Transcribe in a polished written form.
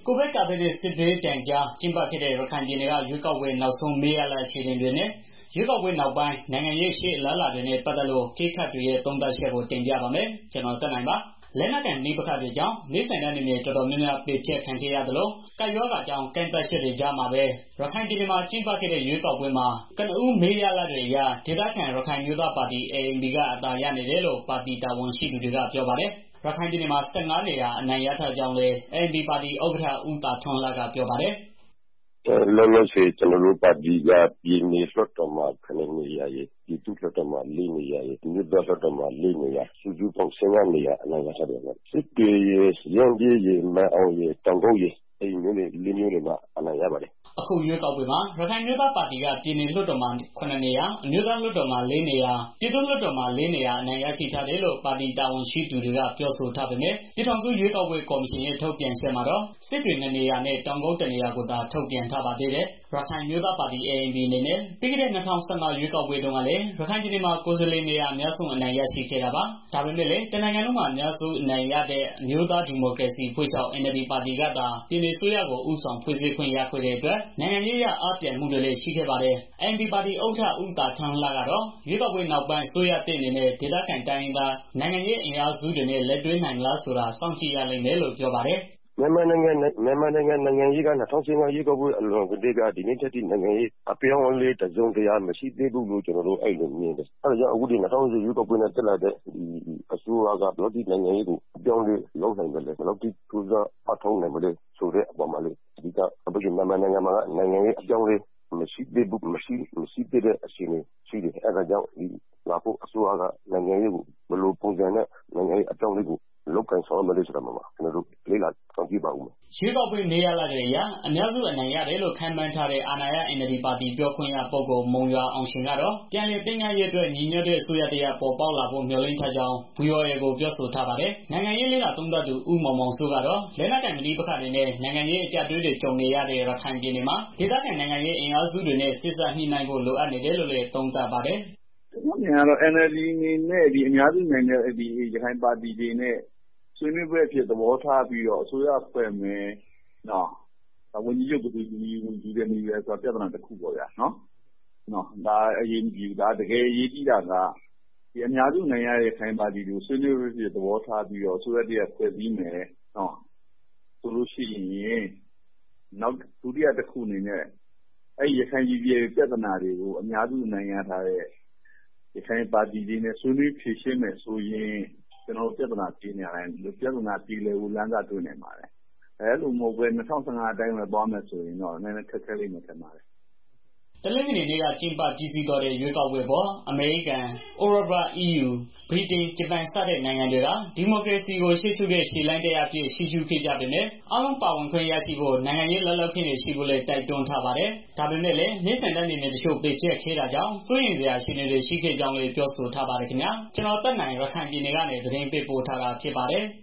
ကိုဗစ်ကာဗစ်စစ်ဘေးတန်ကြားကျင်းပခဲ့တဲ့ရခိုင်ပြည်နယ်ကရွေးကောက်ပွဲနောက်ဆုံးမေးရလအခြေအနေတွေနဲ့ရွေးကောက်ပွဲနောက်ပိုင်းနိုင်ငံရေးရှေ့အလားအလာတွေနဲ့ပတ်သက်လို့ကိစ္စတွေရဲ့သုံးသပ်ချက်ကိုတင်ပြပါမယ်။ကျွန်တော်တက်နိုင်ပါ။လက်နက်ကန်နှိပခါတွေကြောင့်နေဆိုင်တဲ့နေမြေတော်တော်များများပြည့်ကျက်ခံခဲ့ရသလိုကပ်ရောဂါကြောင့်ကန့်သက်ချက်တွေကြားမှာပဲရခိုင်ပြည်နယ်မှာကျင်းပခဲ့တဲ့ရွေးကောက်ပွဲမှာကနဦးမေးရလတွေအရဒေသခံရခိုင်မျိုးသားပါတီ ANP ကအသာရနေတယ်လို့ပါတီတာဝန်ရှိသူတွေကပြောပါတယ်။ရခိုင်ပြည်နယ်မှာ15နေရာအနိုင်ရထားကြောင်းလည်း ANP ပါတီဥက္ကဋ္ဌဦးတာထွန်းလကပြောပါတယ်။လောလောဆယ်ကျွန်တော်တို့ပါတီကပြည်နယ်လွှတ်တော်မှာ9နေရာရေပြည်သူ့လွှတ်တော်မှာ4နေရာရေမြို့တော်လွှတ်တော်မှာ4နေရာစုစုပေါင်း15နေရာအနိုင်ရထားတယ်။စစ်တွေရေရန်ပြည်ရေမန်အောင်ရေတောင်ကုတ်ရေအဲ့မျိုးတွေ4မျိုးတွေမှာအနိုင်ရပါတယ်။အခုရွေးကောက်ပွဲမှာရခိုင်မျိုးသားပါတီကပြည်နယ်လွှတ်တော်မှာ9နေရာအမျိုးသားလွှတ်တော်မှာ4နေရာပြည်သူ့လွှတ်တော်မှာ4နေရာအနိုင်ရရှိထားတယ်လို့ပါတီတာဝန်ရှိသူတွေကပြောဆိုထားပေမဲ့ပြည်ထောင်စုရွေးကောက်ပွဲကော်မရှင်ရဲ့ထုတ်ပြန်ချက်မှာတော့စစ်တွေ2နေရာနဲ့တောင်ကုတ်1နေရာကိုသာထုတ်ပြန်ထားပါသေးတယ်။ရခိုင်မျိုးသားပါတီ ANP အနေနဲ့ပြီးခဲ့တဲ့2015ရွေးကောက်ပွဲတုန်းကလည်းရခိုင်ပြည်နယ်မှာကိုယ်စားလှယ်နေရာအများဆုံးအနိုင်ရရှိခဲ့တာပါ။ဒါပေမဲ့လည်းတနိုင်ငံလုံးမှာအများစုအနိုင်ရတဲ့အမျိုးသားဒီမိုကရေစီဖွဲ့ချုပ် NLD ပါတီကသာပြည်နယ်ဆိုရကိုဦးဆောင်ဖွဲ့စည်းခွင့်ရခဲ့တဲ့အတွက်နိုင်ငံရေးအရအားပြိုင်မှုတွေလည်းရှိခဲ့ပါတယ်။ ANP ပါတီဥက္ကဋ္ဌဦးတာထွန်းလကတော့ရွေးကောက်ပွဲနောက်ပိုင်းဆိုရတဲ့အနေနဲ့ဒေသခံတိုင်းရင်းသားနိုင်ငံရေးအင်အားစုတွေနဲ့လက်တွဲနိုင်မလားဆိုတာစောင့်ကြည့်ရလိမ့်မယ်လို့ပြောပါတယ်။မြန်မာနိုင်ငံနိုင်ငံရေးက2015ရွေးကောက်ပွဲအလွန်ကတည်းကဒီနေ့ထက်ထိနိုင်ငံရေးအပြောင်းအလဲတစုံတရာမရှိသေးဘူးလို့ကျွန်တော်တို့အဲ့လိုမြင်တယ်။အဲဒါကြောင့်အခုဒီ2020ရွေးကောက်ပွဲနဲ့တက်လာတဲ့အစိုးရကဘယ်လိုဒီနိုင်ငံရေးကိုအပြောင်းလဲလုပ်နိုင်မလဲဘယ်လိုဒီထူးခြားအထောက်နိုင်မလဲဆိုတဲ့အပေါ်မှာလေဒီကမြန်မာနိုင်ငံမှာနိုင်ငံရေးအပြောင်းလဲမရှိသေးဘူးမရှိသေးတဲ့အခြေအနေရှိတယ်။အဲဒါကြောင့်ဒီလာဖို့အစိုးရကနိုင်ငံရေးကိုဘယ်လိုပုံစံနဲ့နိုင်ငံရေးအပြောင်းလဲကိုလောက်ကန်ဆောင်မလို့ဆိုတာမှာကျွန်တော်တို့လေးလာဆောင်ကြည့်ပါဦးမယ်။ရွေးကောက်ပွဲမေးရလာတဲ့အရာအများစုအနိုင်ရတယ်လို့ခံမှန်းထားတဲ့အာဏာရ NLD ပါတီပြောခွင့်ရပုဂ္ဂိုလ်မုံရွာအောင်ရှင်ကတော့ပြန်လည်သိမ်းရရေးအတွက်ညီညွတ်တဲ့အစိုးရတရပ်ပေါ်ပေါက်လာဖို့မျှော်လင့်ထားကြောင်း VOA ကိုပြောဆိုထားပါတယ်။နိုင်ငံရေးလေးလာသုံးသပ်သူဦးမောင်မောင်စိုးကတော့လက်နက်ကိုင်မတိပခတွေနဲ့နိုင်ငံရေးအကြအတွေ့တွေကြုံနေရတဲ့ရခိုင်ပြည်နယ်မှာဒေသခံနိုင်ငံရေးအင်အားစုတွေနဲ့စစ်ဆက်ညှိနှိုင်းဖို့လိုအပ်နေတယ်လို့လည်းသုံးသပ်ပါတယ်။ကျွန်တော်မြင်ရတော့ NLD အနေနဲ့ဒီအများစုနိုင်တဲ့ဒီရခိုင်ပါတီတွေနဲ့ဆွေးနွေးပွဲအဖြစ်သဘောထားပြီးတော့အစိုးရဖွဲ့မယ်နော်ဝန်ကြီးချုပ်ကဒီယူတယ်နေရဆိုပြဿနာတစ်ခုပေါ့ဗျာနော်ဒါအရေးကြီးဒါတကယ်အရေးကြီးတာကဒီအများစုနိုင်ရတဲ့ခိုင်ပါတီတွေကိုဆွေးနွေးပွဲအဖြစ်သဘောထားပြီးတော့အစိုးရတည်းဖွဲ့ပြီးမယ်နော်ဆိုလို့ရှိရင်နောက်ဒုတိယတစ်ခုအနေနဲ့အဲ့ရခိုင်ပြည်ပြဿနာတွေကိုအများစုနိုင်ရထားတဲ့ရခိုင်ပါတီတွေနဲ့ဆွေးနွေးဖြေရှင်းမယ်ဆိုရင်ကျွန်တော်ပြဿနာပြေးနေရတယ်ပြဿနာပြေးလေဦးလမ်းကတွေ့နေပါတယ်အဲလိုမဟုတ်ပဲ2015အတိုင်းပဲသွားမယ်ဆိုရင်တော့နည်းနည်းခက်ခဲလိမ့်မယ်ထင်ပါတယ်တလင်းကနေ့ကကျင်းပပြည်စည်းတော်တဲ့ရွေးကောက်ပွဲပေါ်အမေရိကန်၊ဥရောပ EU ၊ဗြိတိန်၊ဂျပန်စတဲ့နိုင်ငံတွေကဒီမိုကရေစီကိုရှေ့ရှုတဲ့ရှေ့လိုင်းတရားအဖြစ်ရှေ့ရှုခဲ့ကြပေမဲ့အားလုံးပါဝင်ခွင့်ရရှိဖို့နိုင်ငံရေးလှုပ်လှုပ်ခွင့်တွေရှိဖို့လည်းတိုက်တွန်းထားပါတယ်။ဒါပေမဲ့လည်းနေဆိုင်တဲ့နေမြေတချို့ပေကျက်ခဲ့တာကြောင့်စိုးရိမ်စရာအခြေအနေတွေရှိခဲ့ကြောင်းလည်းပြောဆိုထားပါတယ်ခင်ဗျာ။ကျွန်တော်တက်နိုင်ရခိုင်ပြည်နယ်ကနေသတင်းပေးပို့ထားတာဖြစ်ပါတယ်။